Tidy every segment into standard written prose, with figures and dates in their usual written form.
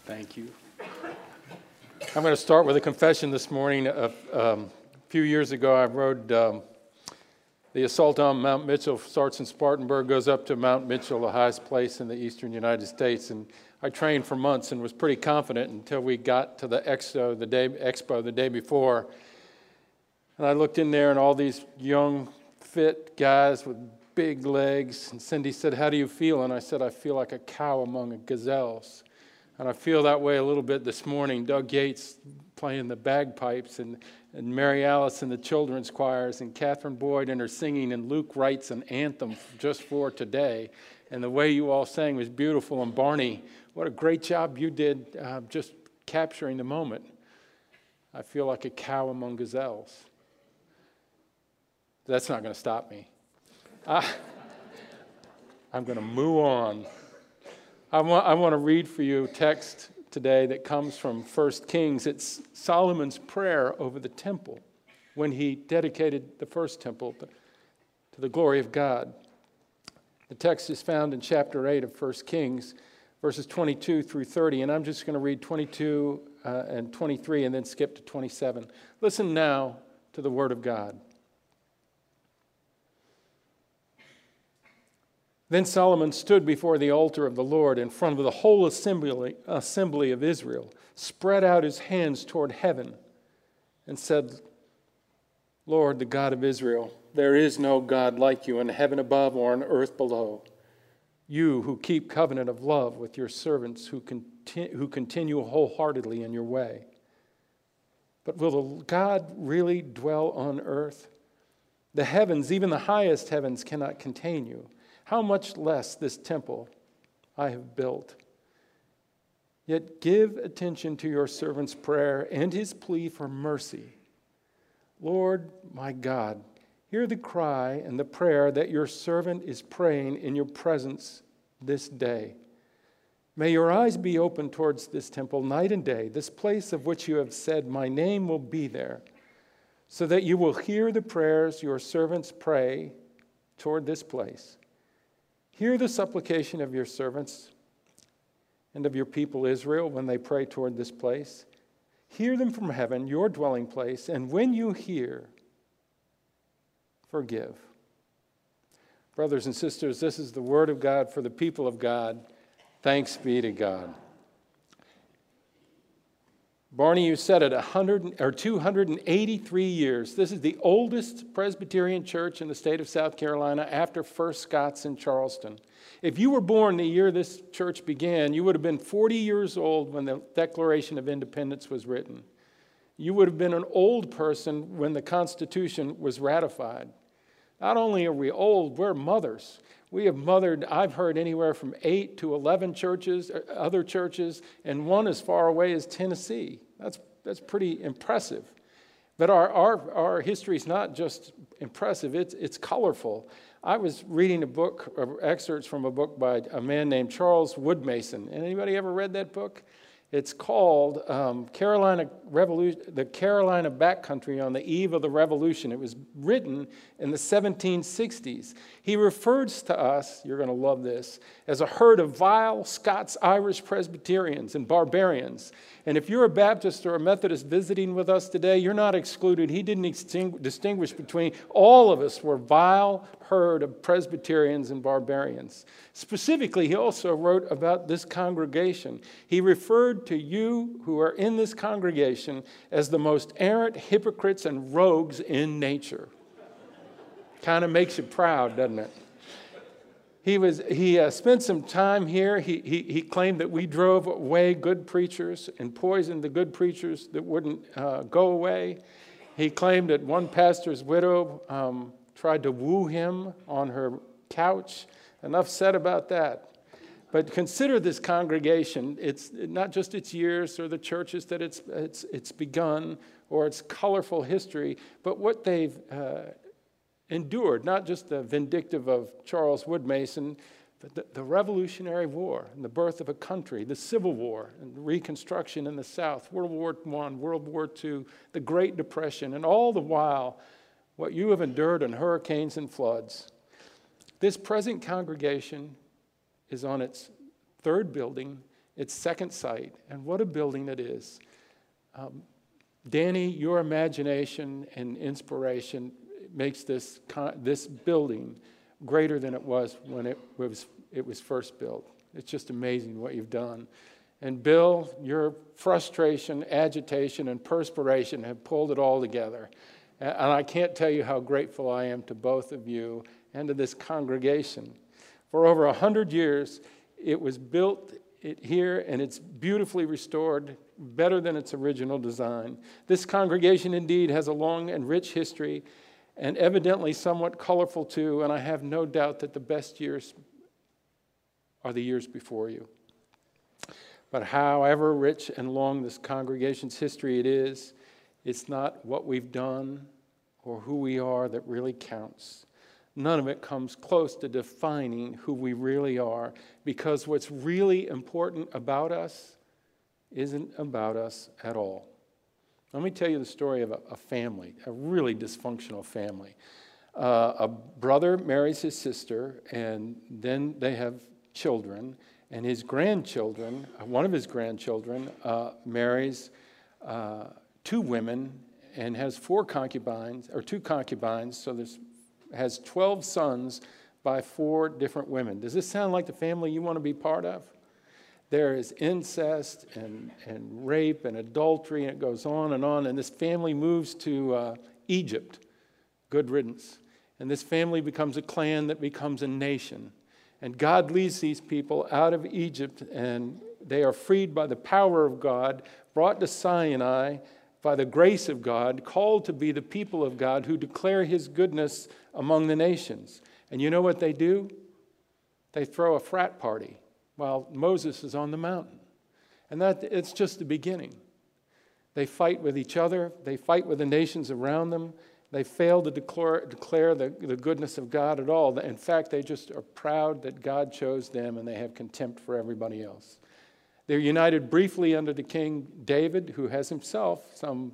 Thank you. I'm going to start with a confession this morning. A few years ago, I rode the assault on Mount Mitchell. Starts in Spartanburg, goes up to Mount Mitchell, the highest place in the eastern United States. And I trained for months and was pretty confident until we got to the expo the day before. And I looked in there and all these young, fit guys with big legs. And Cindy said, "How do you feel?" And I said, "I feel like a cow among gazelles." And I feel that way a little bit this morning. Doug Yates playing the bagpipes, and Mary Alice in the children's choirs, and Catherine Boyd in her singing, and Luke writes an anthem just for today. And the way you all sang was beautiful. And Barney, what a great job you did just capturing the moment. I feel like a cow among gazelles. That's not going to stop me. I'm going to move on. I want to read for you a text today that comes from 1 Kings. It's Solomon's prayer over the temple when he dedicated the first temple to the glory of God. The text is found in chapter 8 of 1 Kings, verses 22 through 30, and I'm just going to read 22 and 23 and then skip to 27. Listen now to the word of God. Then Solomon stood before the altar of the Lord in front of the whole assembly of Israel, spread out his hands toward heaven, and said, "Lord, the God of Israel, there is no God like you in heaven above or on earth below. You who keep covenant of love with your servants who continue wholeheartedly in your way. But will God really dwell on earth? The heavens, even the highest heavens, cannot contain you. How much less this temple I have built? Yet give attention to your servant's prayer and his plea for mercy. Lord, my God, hear the cry and the prayer that your servant is praying in your presence this day. May your eyes be open towards this temple night and day, this place of which you have said, my name will be there, so that you will hear the prayers your servants pray toward this place. Hear the supplication of your servants and of your people Israel when they pray toward this place. Hear them from heaven, your dwelling place, and when you hear, forgive." Brothers and sisters, this is the word of God for the people of God. Thanks be to God. Barney, you said it, 283 years. This is the oldest Presbyterian church in the state of South Carolina after First Scots in Charleston. If you were born the year this church began, you would have been 40 years old when the Declaration of Independence was written. You would have been an old person when the Constitution was ratified. Not only are we old, we're mothers. We have mothered, I've heard, anywhere from 8 to 11 churches, other churches, and one as far away as Tennessee. That's pretty impressive. But our history is not just impressive, it's colorful. I was reading a book, excerpts from a book by a man named Charles Woodmason. Anybody ever read that book? It's called Carolina Revolution, the Carolina Backcountry on the Eve of the Revolution. It was written in the 1760s. He refers to us, you're going to love this, as a herd of vile Scots-Irish Presbyterians and barbarians. And if you're a Baptist or a Methodist visiting with us today, you're not excluded. He didn't distinguish between. All of us were vile herd of Presbyterians and barbarians. Specifically, he also wrote about this congregation. He referred to you who are in this congregation as the most errant hypocrites and rogues in nature. Kind of makes you proud, doesn't it? He spent some time here. He claimed that we drove away good preachers and poisoned the good preachers that wouldn't go away. He claimed that one pastor's widow tried to woo him on her couch. Enough said about that. But consider this congregation. It's not just its years or the churches that it's begun or its colorful history, but what they've endured, not just the vindictive of Charles Woodmason, but the Revolutionary War and the birth of a country, the Civil War and Reconstruction in the South, World War I, World War II, the Great Depression, and all the while, what you have endured in hurricanes and floods. This present congregation is on its third building It's Second Sight, and what a building it is. Danny, your imagination and inspiration makes this building greater than it was when it was first built. It's just amazing what you've done. And Bill, your frustration, agitation, and perspiration have pulled it all together. And I can't tell you how grateful I am to both of you and to this congregation. For over 100 years, it was built here, and it's beautifully restored, better than its original design. This congregation indeed has a long and rich history, and evidently somewhat colorful too, and I have no doubt that the best years are the years before you. But however rich and long this congregation's history it is, it's not what we've done or who we are that really counts. None of it comes close to defining who we really are, because what's really important about us isn't about us at all. Let me tell you the story of a family, a really dysfunctional family. A brother marries his sister, and then they have children, and his grandchildren, one of his grandchildren, marries two women and has two concubines, so has 12 sons by 4 different women. Does this sound like the family you want to be part of? There is incest and rape and adultery, and it goes on, and this family moves to Egypt. Good riddance. And this family becomes a clan that becomes a nation. And God leads these people out of Egypt, and they are freed by the power of God, brought to Sinai by the grace of God, called to be the people of God who declare his goodness among the nations. And you know what they do? They throw a frat party while Moses is on the mountain. And it's just the beginning. They fight with each other. They fight with the nations around them. They fail to declare the goodness of God at all. In fact, they just are proud that God chose them, and they have contempt for everybody else. They're united briefly under the king David, who has himself some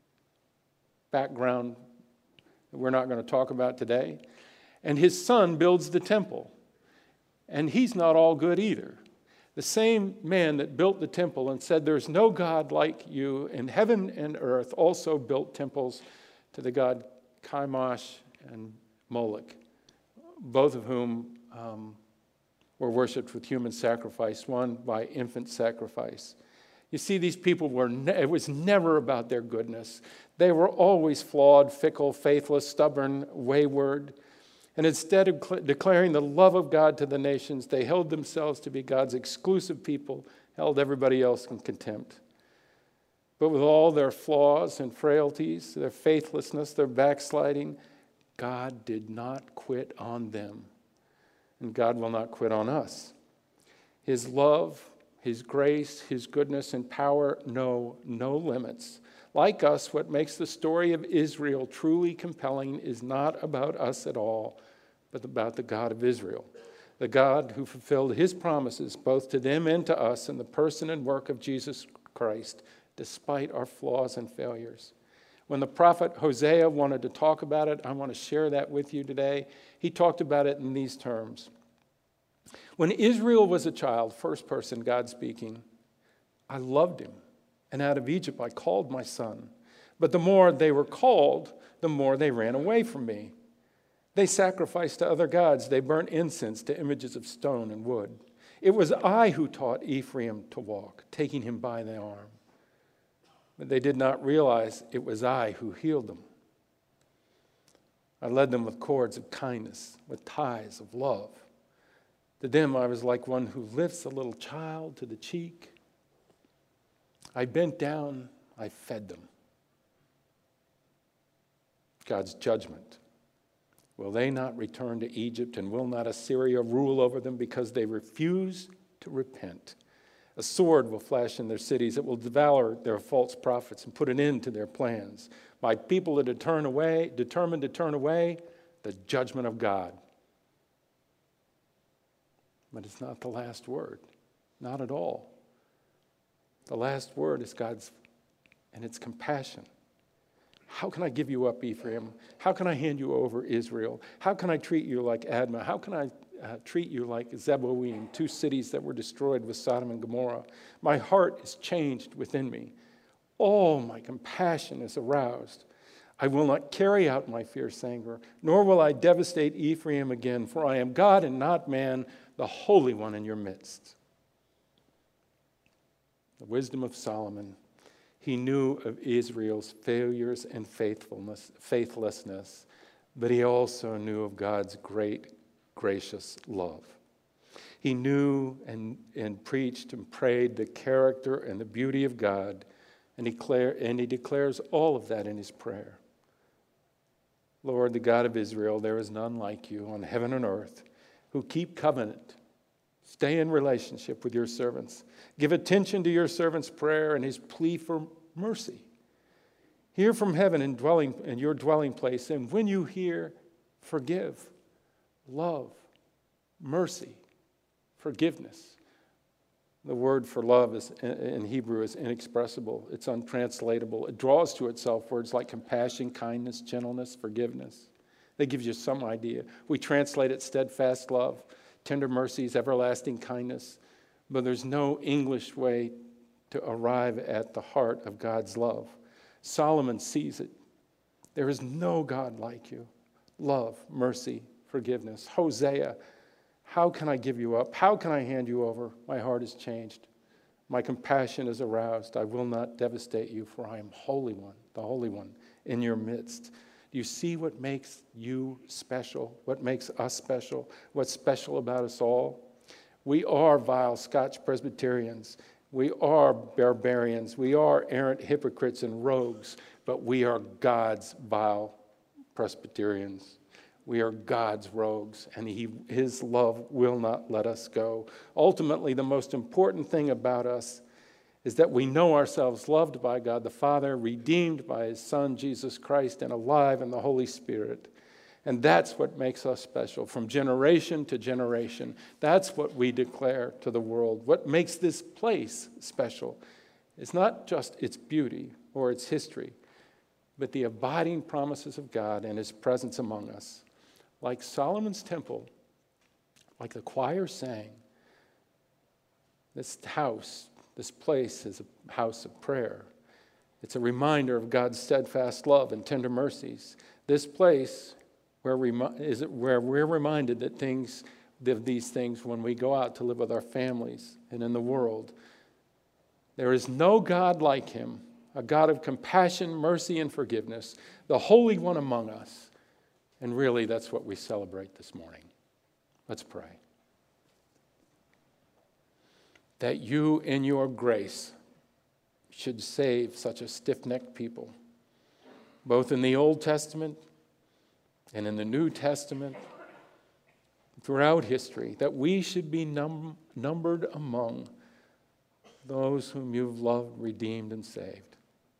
background that we're not going to talk about today. And his son builds the temple. And he's not all good either. The same man that built the temple and said, "There's no God like you in heaven and earth," also built temples to the god Chemosh and Moloch, both of whom were worshipped with human sacrifice, one by infant sacrifice. You see, these people it was never about their goodness. They were always flawed, fickle, faithless, stubborn, wayward. And instead of declaring the love of God to the nations, they held themselves to be God's exclusive people, held everybody else in contempt. But with all their flaws and frailties, their faithlessness, their backsliding, God did not quit on them. And God will not quit on us. His love, his grace, his goodness, and power know no limits. Like us, what makes the story of Israel truly compelling is not about us at all, but about the God of Israel, the God who fulfilled his promises both to them and to us in the person and work of Jesus Christ, despite our flaws and failures. When the prophet Hosea wanted to talk about it, I want to share that with you today. He talked about it in these terms. When Israel was a child, first person, God speaking, I loved him, and out of Egypt I called my son. But the more they were called, the more they ran away from me. They sacrificed to other gods. They burnt incense to images of stone and wood. It was I who taught Ephraim to walk, taking him by the arm. But they did not realize it was I who healed them. I led them with cords of kindness, with ties of love. To them I was like one who lifts a little child to the cheek. I bent down, I fed them. God's judgment. Will they not return to Egypt, and will not Assyria rule over them because they refuse to repent? A sword will flash in their cities. It will devour their false prophets and put an end to their plans. My people are determined to turn away the judgment of God. But it's not the last word. Not at all. The last word is God's, and it's compassion. How can I give you up, Ephraim? How can I hand you over, Israel? How can I treat you like Admah? How can I treat you like Zeboim, two cities that were destroyed with Sodom and Gomorrah. My heart is changed within me. All my compassion is aroused. I will not carry out my fierce anger, nor will I devastate Ephraim again, for I am God and not man, the Holy One in your midst. The wisdom of Solomon. He knew of Israel's failures and faithlessness, but he also knew of God's great, gracious love. He knew and preached and prayed the character and the beauty of God, and he declares all of that in his prayer. Lord, the God of Israel, there is none like you on heaven and earth, who keep covenant. Stay in relationship with your servants. Give attention to your servant's prayer and his plea for mercy. Hear from heaven in your dwelling place, and when you hear, forgive, love, mercy, forgiveness. The word for love in Hebrew is inexpressible. It's untranslatable. It draws to itself words like compassion, kindness, gentleness, forgiveness. That gives you some idea. We translate it steadfast love, tender mercies, everlasting kindness. But there's no English way to arrive at the heart of God's love. Solomon sees it. There is no God like you. Love, mercy, forgiveness. Hosea, how can I give you up? How can I hand you over? My heart is changed. My compassion is aroused. I will not devastate you, for I am Holy One, the Holy One in your midst. Do you see what makes you special? What makes us special? What's special about us all? We are vile Scotch Presbyterians. We are barbarians. We are errant hypocrites and rogues, but we are God's vile Presbyterians. We are God's rogues, and his love will not let us go. Ultimately, the most important thing about us is that we know ourselves loved by God the Father, redeemed by his Son, Jesus Christ, and alive in the Holy Spirit. And that's what makes us special from generation to generation. That's what we declare to the world. What makes this place special is not just its beauty or its history, but the abiding promises of God and his presence among us. Like Solomon's temple, like the choir sang, this house, this place is a house of prayer. It's a reminder of God's steadfast love and tender mercies. This place where we're reminded that these things when we go out to live with our families and in the world. There is no God like him, a God of compassion, mercy, and forgiveness, the Holy One among us. And really, that's what we celebrate this morning. Let's pray. That you, in your grace, should save such a stiff-necked people, both in the Old Testament and in the New Testament, throughout history, that we should be numbered among those whom you've loved, redeemed, and saved.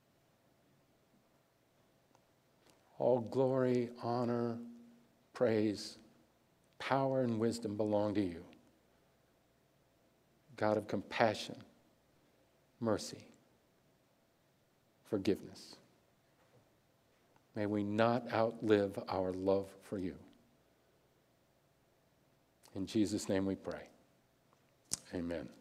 All glory, honor, praise, power, and wisdom belong to you. God of compassion, mercy, forgiveness. May we not outlive our love for you. In Jesus' name we pray. Amen.